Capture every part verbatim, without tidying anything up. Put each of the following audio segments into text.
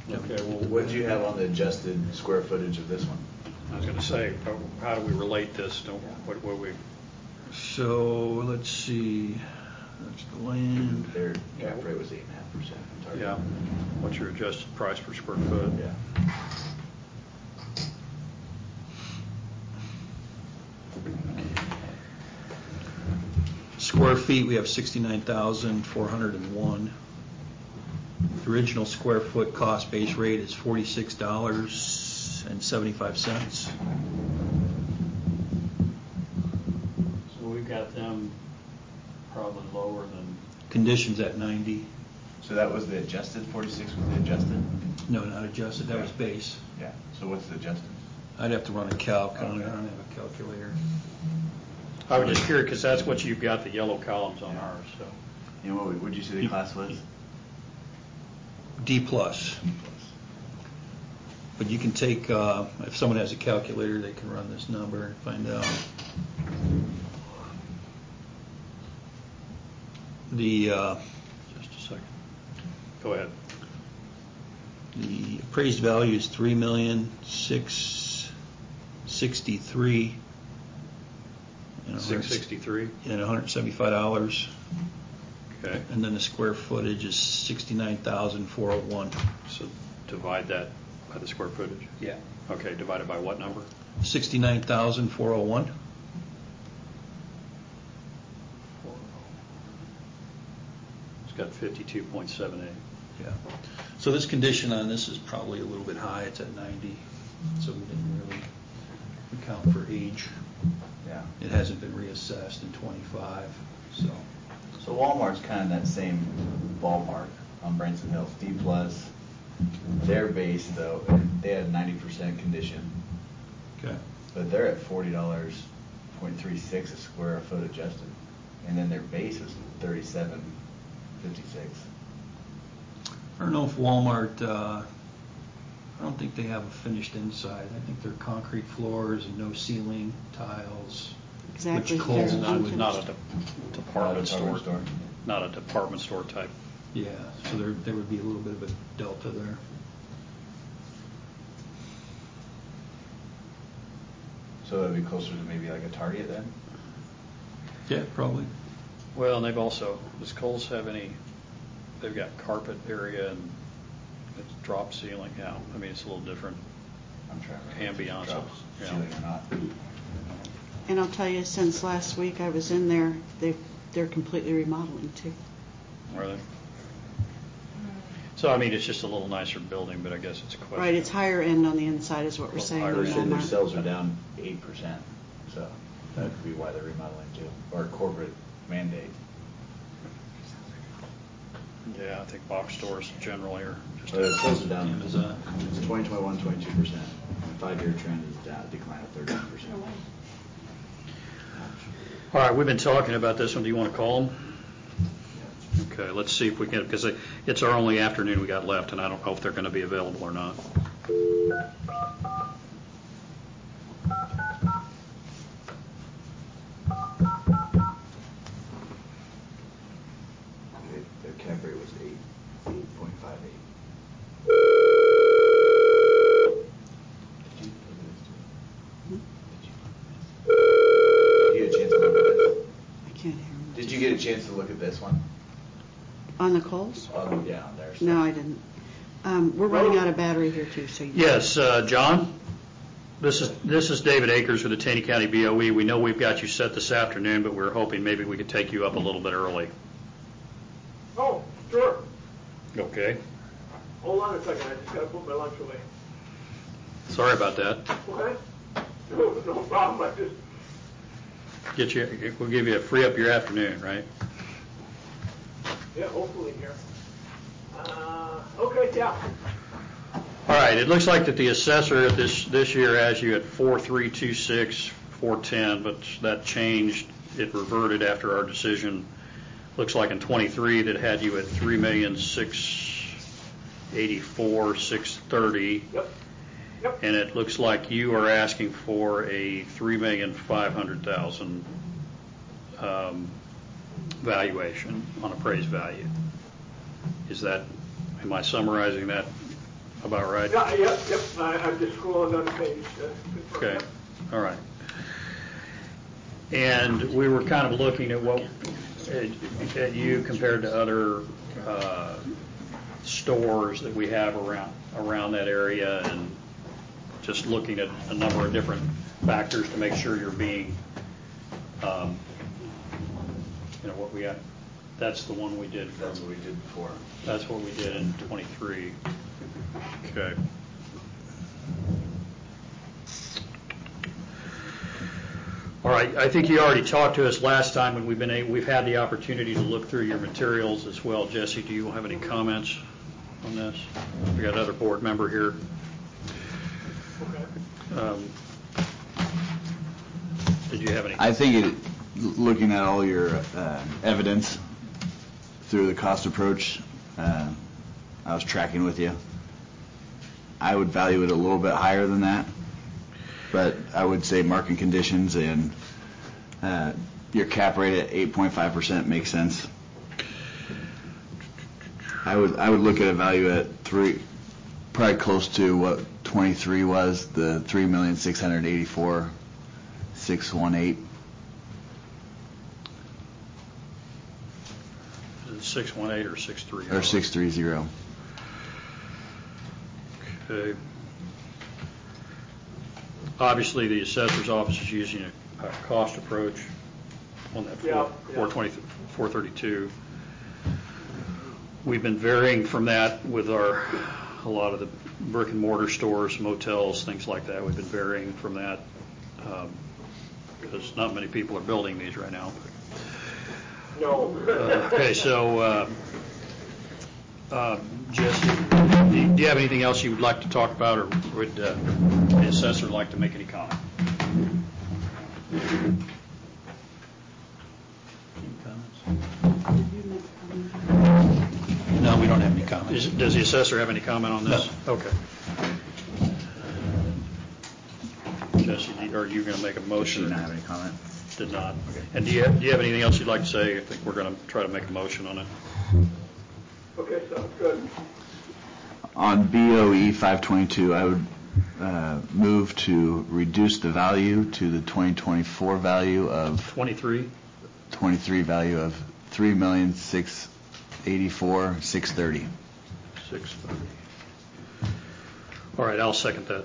Okay, well, What did you have on the adjusted square footage of this one? I was going to say, how do we relate this to what, what we? So let's see. That's the land. Their cap rate was eight and a half percent. Yeah. What's your adjusted price per square foot? Yeah. Square feet, we have sixty-nine thousand four hundred one. The original square foot cost base rate is forty-six dollars and seventy-five cents. So we've got them probably lower than. Conditions at ninety. So that was the adjusted, forty-six was the adjusted? No, not adjusted, that was base. Yeah. So what's the adjusted? I'd have to run a calc on it. Okay. I don't have a calculator. I was just curious because that's what you've got, the yellow columns on ours. So. And what would you say the class was? D plus. But you can take, uh, if someone has a calculator, they can run this number and find out. The uh, Just a second. Go ahead. the appraised value is three million six sixty three. Six sixty three. And one hundred seventy five dollars. Okay. And then the square footage is sixty nine thousand four hundred one. So divide that by the square footage. Yeah. Okay. Divided by what number? Sixty nine thousand four hundred one. It's got fifty two point seven eight. Yeah. So this condition on this is probably a little bit high. It's at ninety. So we didn't really account for age. Yeah. It hasn't been reassessed in twenty-five. So. So Walmart's kind of that same ballpark on Branson Hills. D plus. Their base though, they had ninety percent condition. Okay. But they're at forty dollars point three six a square foot adjusted, and then their base is thirty seven fifty six. I don't know if Walmart. Uh, I don't think they have a finished inside. I think they're concrete floors and no ceiling, tiles. Exactly. Which Kohl's There's Not, would- not a de- department store. store. Not a department store type. Yeah. So there there would be a little bit of a delta there. So that'd be closer to maybe like a Target then? Yeah, probably. Well, and they've also, does Kohl's have any, they've got carpet area and it's drop ceiling. Yeah, I mean, it's a little different. I'm trying to remember if Ambiance, it's drop yeah. ceiling or not. And I'll tell you, since last week I was in there, they they're completely remodeling too. Are they? So, I mean, it's just a little nicer building, but I guess it's a question. Right, it's higher end on the inside is what we're Well, saying. higher on They're saying their Walmart. sales are down eight percent, so that could be why they're remodeling too, or corporate mandate. Yeah, I think box stores generally are just. But it sales are down. Amazon. It's twenty twenty-one, twenty-two percent. Five-year trend is down, decline of thirteen percent. All right, we've been talking about this one. Do you want to call them? Okay, let's see if we can, because it's our only afternoon we got left, and I don't know if they're going to be available or not. Their cap rate was eight, eight point five eight. Did you Did you get a chance to look at this? I can't hear them. Did you get a chance to look at this one? On the Coles? Oh, yeah, on there. No, I didn't. Um, we're running out of battery here too, so you. Yes, uh, John? This is this is David Akers with the Taney County B O E. We know we've got you set this afternoon, but we were hoping maybe we could take you up a little bit early. Oh, sure. Okay. Hold on a second. I just got to put my lunch away. Sorry about that. What? No, no problem. I just. Get you. We'll give you a free up your afternoon, right? Yeah, hopefully here. Uh, okay, yeah. All right. It looks like that the assessor this this year has you at four three two six four ten, but that changed. It reverted after our decision. Looks like in twenty-three that had you at three million six eighty four six thirty. Yep. Yep. And it looks like you are asking for a three million five hundred thousand um, valuation on appraised value. Is that? Am I summarizing that about right? Yeah, yep, yep, I, I'm just scrolling down the page to confirm. Okay, Yep. all right. And we were kind of looking at what, at, at you compared to other uh, stores that we have around, around that area, and just looking at a number of different factors to make sure you're being, um, you know, what we got. That's the one we did. That's what we did before. That's what we did in twenty-three. Okay. All right, I think you already talked to us last time, and we've been able, we've had the opportunity to look through your materials as well. Jesse, do you have any comments on this? We got another board member here. Um, did you have any? I think it, looking at all your uh, evidence through the cost approach, uh, I was tracking with you. I would value it a little bit higher than that, but I would say market conditions and uh, your cap rate at eight point five percent makes sense. I would I would look at a value at three, probably close to what twenty-three was, the three million six hundred eighty-four thousand six hundred eighteen. six one eight or six three Or six three zero. Okay. Obviously, the assessor's office is using a, a cost approach on that Yeah, four twenty, four thirty-two. We've been varying from that with our, a lot of the brick and mortar stores, motels, things like that. We've been varying from that um, because not many people are building these right now. No. Uh, okay, so uh, uh, Jesse, do you have anything else you would like to talk about, or would uh, the assessor like to make any comment? Any comments? Did you make comments? No, we don't have any comments. Is, does the assessor have any comment on this? No. Okay. Jesse, do- are you going to make a motion? Did not have any comment. Did not. Okay. And do you have, do you have anything else you'd like to say? I think we're going to try to make a motion on it. Okay, sounds good. On B O E five twenty-two, I would uh, move to reduce the value to the twenty twenty-four value of twenty-three? twenty-three value of three million six hundred eighty-four thousand six hundred thirty. six thirty. All right, I'll second that.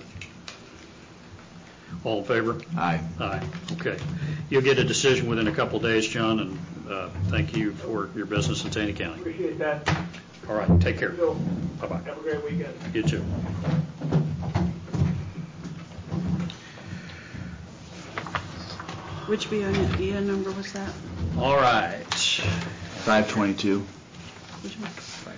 All in favor? Aye. Aye. Okay. You'll get a decision within a couple of days, John, and uh, thank you for your business in Taney County. Appreciate that. All right, take care. So, Bye-bye. have a great weekend. You too. Which B O number was that? All right. five twenty-two. Which one?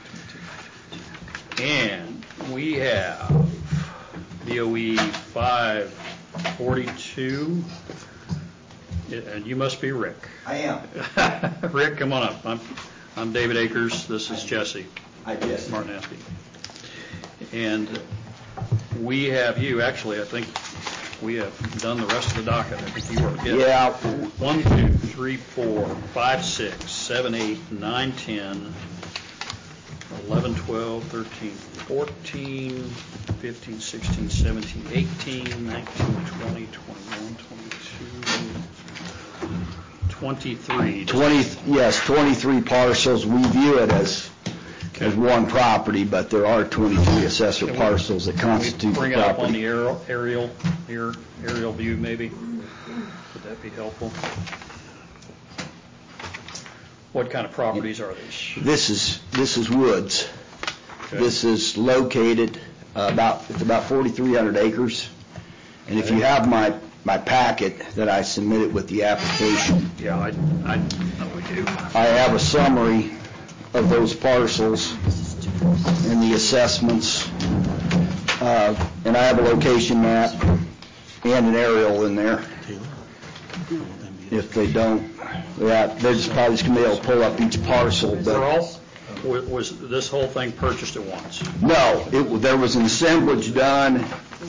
And we have B O E five forty-two. And you must be Rick. I am. Rick, come on up. I'm, I'm David Akers. This is Jesse I guess. Martinowski. And we have you, actually, I think we have done the rest of the docket. I think you are getting Yeah. one, two, three, four, five, six, seven, eight, nine, ten, eleven, twelve, thirteen, fourteen, fifteen, sixteen, seventeen, eighteen, nineteen, twenty, twenty-one, twenty-two, twenty-three. twenty, yes, twenty-three parcels. We view it as, as one property, but there are twenty-three assessor Can we- parcels that Can we constitute bring the it up on the property. aerial, aerial, air- aerial view maybe? Would that be helpful? What kind of properties are these? This is, this is Woods. Okay. This is located uh, about, it's about forty-three hundred acres. And if you Okay. have my, my packet that I submitted with the application, Yeah, I, I know we do. I have a summary of those parcels and the assessments, uh, and I have a location map and an aerial in there. If they don't, yeah, they're just probably just gonna be able to pull up each parcel, They're but, all, wa- was this whole thing purchased at once? no, it, there was an assemblage done,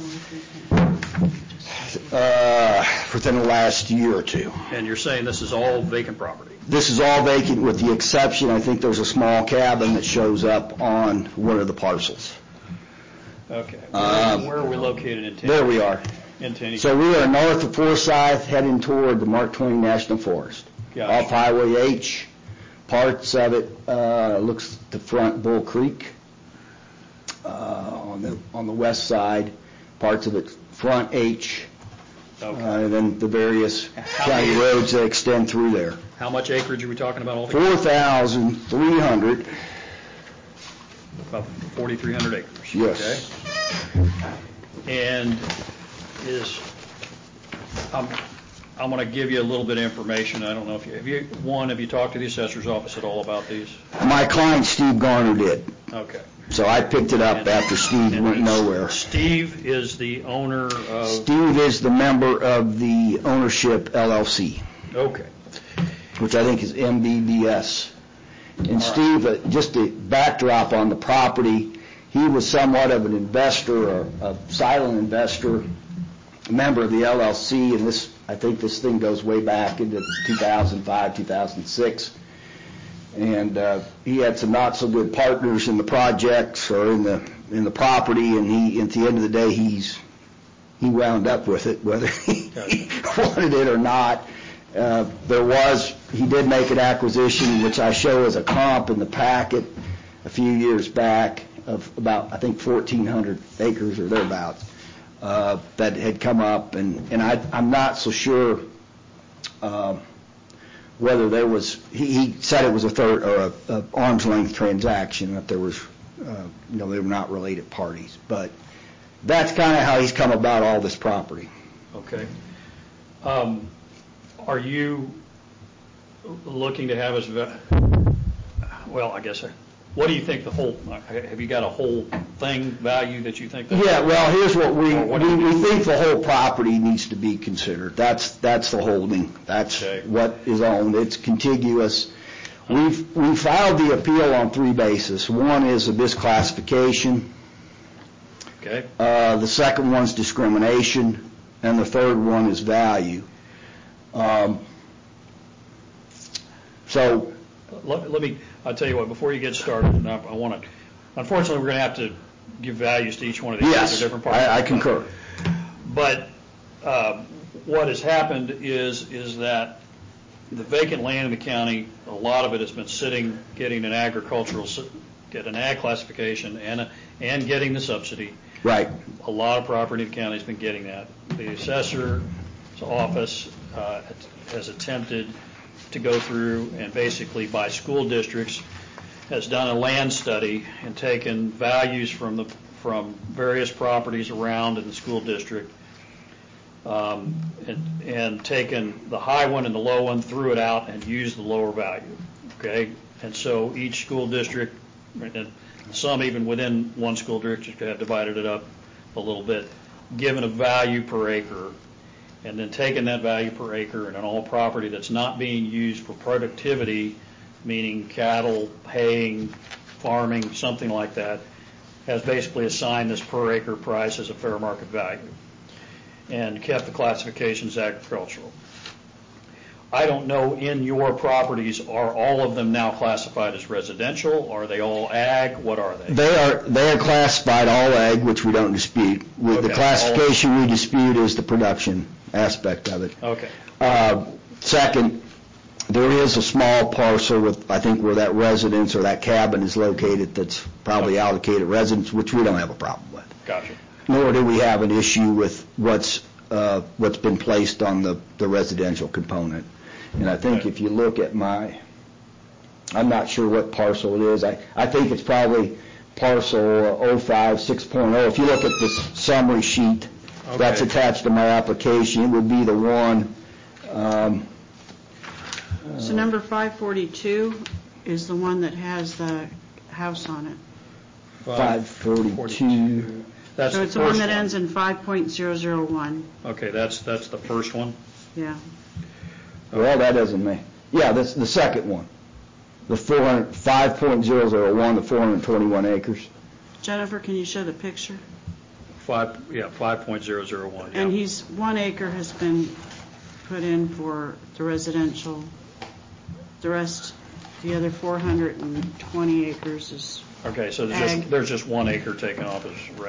uh, within the last year or two. And you're saying this is all vacant property? This is all vacant with the exception, I think there's a small cabin that shows up on one of the parcels. Okay. Um, Where are we located in Tennessee? There we are. In Tennessee. So we are north of Forsyth, heading toward the Mark Twain National Forest. Gotcha. Off Highway H, parts of it uh, looks to front Bull Creek. Uh, on the on the west side, parts of it front H, Okay. uh, and then the various How county many- roads that extend through there. How much acreage are we talking about altogether? four thousand three hundred. About forty-three hundred acres. Yes. Okay. And is, I'm, I'm going to give you a little bit of information. I don't know if you, have you, one, have you talked to the assessor's office at all about these? My client Steve Garner did, Okay. so I picked it up And- after Steve and went nowhere. Steve is the owner of, Steve is the member of the ownership L L C, okay. which I think is M B B S. And Steve, uh, just a backdrop on the property, he was somewhat of an investor, or a silent investor, a member of the L L C, and this, I think this thing goes way back into two thousand five, two thousand six. And uh, he had some not so good partners in the projects or in the in the property, and he, at the end of the day, he's he wound up with it, whether he wanted it or not. Uh, there was, he did make an acquisition, which I show as a comp in the packet a few years back, of about, I think, fourteen hundred acres or thereabouts, uh, that had come up, and, and I, I'm not so sure uh, whether there was, he, he said it was a third, or a, a arm's length transaction, that there was, uh, you know, they were not related parties, but that's kind of how he's come about all this property. Okay. Um, Are you looking to have us, ve- well, I guess, uh, what do you think the whole, uh, have you got a whole thing value that you think? that- Yeah, well, here's what we, Or what do we, you- we think the whole property needs to be considered. That's, that's the holding. That's Okay. what is owned. It's contiguous. We've, we filed the appeal on three bases. One is a misclassification. Okay. Uh, the second one's discrimination, and the third one is value. Um, so, Let, let me, I'll tell you what, before you get started, and I, I want to, unfortunately, we're going to have to give values to each one of these. yes, They're different parts. I, I concur. But um, what has happened is, is that the vacant land in the county, a lot of it has been sitting, getting an agricultural, su- get an ag classification and, a, and getting the subsidy. Right. A lot of property in the county has been getting that. The assessor's office uh, has attempted to go through and basically by school districts has done a land study and taken values from the from various properties around in the school district um, and, and taken the high one and the low one, threw it out, and used the lower value. Okay, and so each school district, and some even within one school district have divided it up a little bit, given a value per acre, and then taken that value per acre and on all property that's not being used for productivity, meaning cattle, haying, farming, something like that, has basically assigned this per acre price as a fair market value and kept the classifications agricultural. I don't know, in your properties, are all of them now classified as residential? Are they all ag? What are they? They are, they are classified all ag, which we don't dispute. With the Okay, classification we dispute is the production aspect of it. Okay. Uh, Second, there is a small parcel with, I think, where that residence or that cabin is located that's probably Okay. allocated residence, which we don't have a problem with. Gotcha. Nor do we have an issue with what's, uh, what's been placed on the, the residential component. And I think Okay. if you look at my, I'm not sure what parcel it is. I, I think it's probably parcel oh five six point oh. If you look at this summary sheet that's Okay. attached to my application, it would be the one. Um, So number five forty-two is the one that has the house on it. five forty-two. That's So the it's the one first that ends in five point zero zero one, Okay, that's, that's the first one? yeah. Well, that doesn't make, yeah, that's the second one. The four hundred, five point zero zero one, the four hundred twenty-one acres. Jennifer, can you show the picture? Five, yeah, five point zero zero one, yeah. And he's, one acre has been put in for the residential. The rest, the other four hundred twenty acres is Okay, so there's ag. just, there's just one acre taken off as